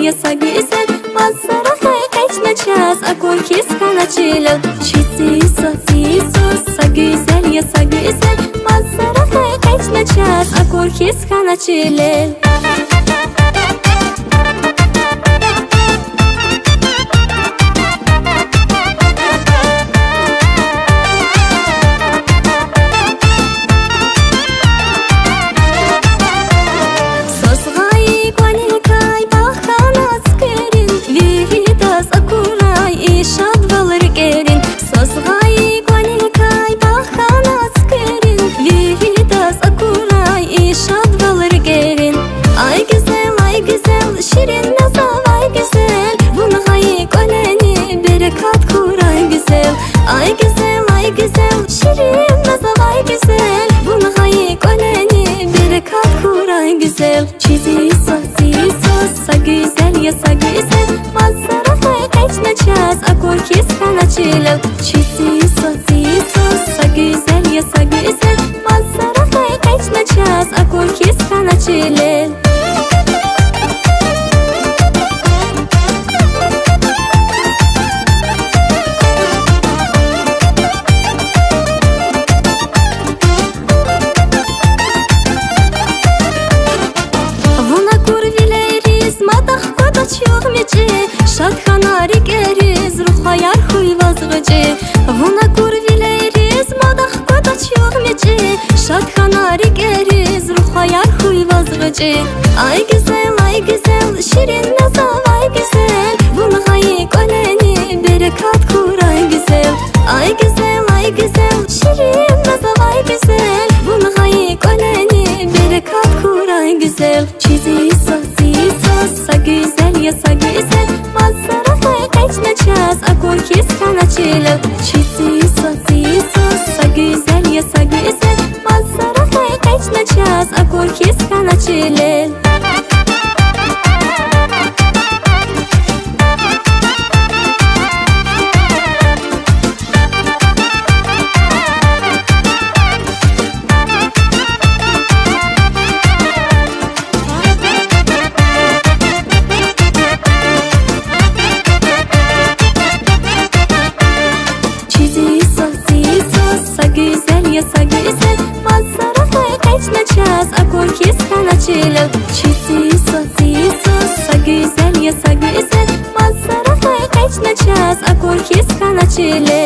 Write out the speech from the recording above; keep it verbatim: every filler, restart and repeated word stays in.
yasa güzel Mazara kaçna çaz akor kiskana çilel Çisiso siso sa güzel yasa güzel Mazara kaçna çaz akor kiskana çilel Ay güzel, ay güzel, şirin nazar ay güzel Bunu hayık öneni, berekat kur ay güzel Çizi sos, sos, sa güzel, yasa güzel Mazara kaçna çaz, akor kiskana çilel Çizi sos, sos, sa güzel, yasa güzel Mazara kaçna çaz, akor kiskana çilel Şadxanari geriz, ruha yar huy vazgıcı Vuna kurvileriz, madah kodaç yoğmeci Şadxanari geriz, ruha yar huy vazgıcı Ay güzel, ay güzel, şirin nazar ay güzel Bunu hayık öneni, berekat kur ay güzel Ay güzel, ay güzel, şirin nazar ay güzel Bunu hayık öneni, berekat kur ay güzel Çizi sos, sos, sa güzel, yasa güzel Mazara kaçna çaz, akor kiskana çilel Çisi sos, sos, sa güzel, yasa güzel Mazara kaçna çaz, akor kiskana çilel Yasa güzel, mazara kaçna çaz, akor kiskana çilel Çisi sos, sos, sa güzel, yasa güzel Mazara kaçna çaz, akor kiskana çilel